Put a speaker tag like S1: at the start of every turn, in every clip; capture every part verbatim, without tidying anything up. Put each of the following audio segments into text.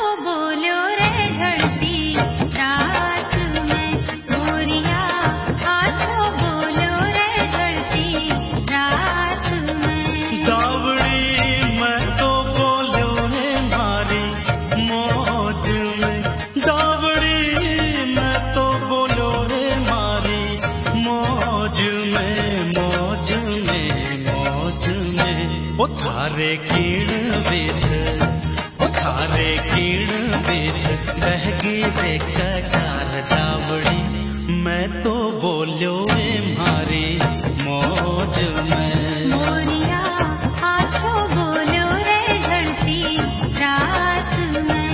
S1: बोलो रे ढलती रात में मोरिया, आजो बोलो रे ढलती रात में।
S2: दावड़ी मैं तो बोलो रे मारी मौज में, दावड़ी मैं तो बोलो रे मारी मौज में, मौज में, मौज में। ओ थारे कीण विध, ओ थारे कीण विध बहगी रे कटार दावड़ी, मैं तो बोलो रे मारी मौज में।
S1: मोरिया, आजो बोलो रे ढलती रात में।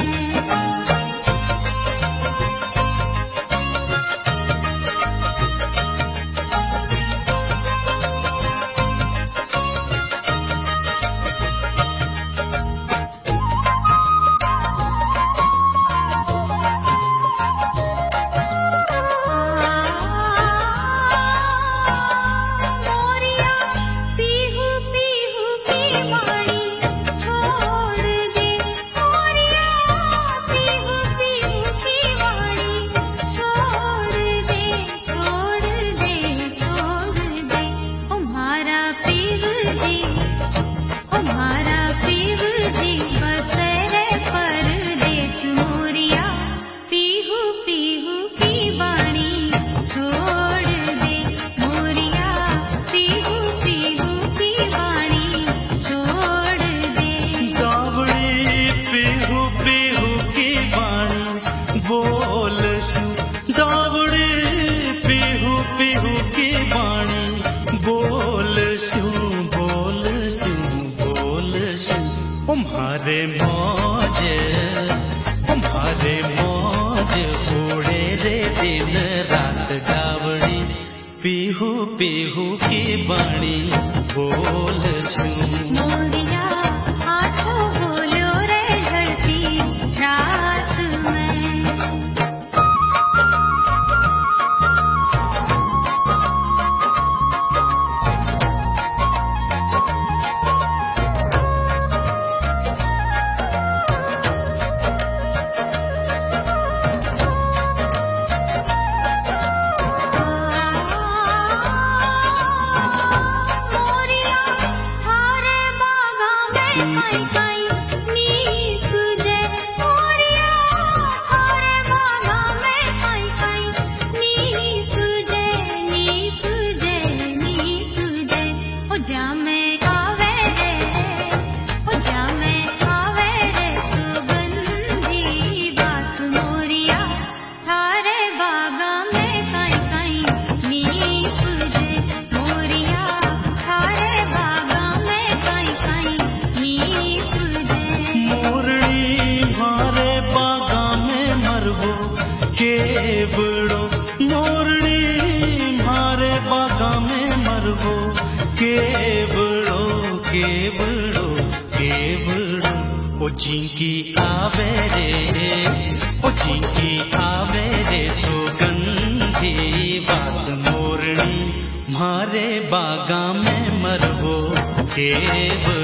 S1: मोरिया, पीहू पीहू की वाणी छोड़ दे, मोरिया, पीहू पीहू की वाणी छोड़ दे, छोड़ दे, छोड़ दे। ओ म्हारा पीहू जी, ओ म्हारा पीहू जी बसरे परदेस। मोरिया, पीहू पीहू की वाणी छोड़ दे, मोरिया, पीहू पीहू की वाणी छोड़ दे।
S2: दावड़ी पीहू पीहू की वाणी बोल शू, दावड़ी पीहू पीहू की वाणी बोल शू, बोल शू, बोल शू। तुम्हारे मौज, तुम्हारे मौज उड़े रे दिन रात दावड़ी, पीहू पीहू की वाणी बोल शू।
S1: मोरिया, आजो बोलो रे ढलती रात में। मोरिया, थारे बागा में काई काई नीक जे, मोरिया, थारे बागा में काई काई नीक जे, नीक जे, नीक जे। ओ जामे आवे रे, ओ जामे आवे रे सुगंधी बास। मोरिया, थारे बागा में काई काई नीक जे, मोरिया, थारे बागा में काई काई नीक जे।
S2: मोरनी मारे बागा में मरबो केवड़ो, मोरनी मारे बागा में मरबो केवड़ो, केवड़ो, केवड़ो। ओ जिंकी आवे रे, ओ जिंकी आवे रे सुगंधी बास। मोरनी मारे बागा में मरबो केवड़ो।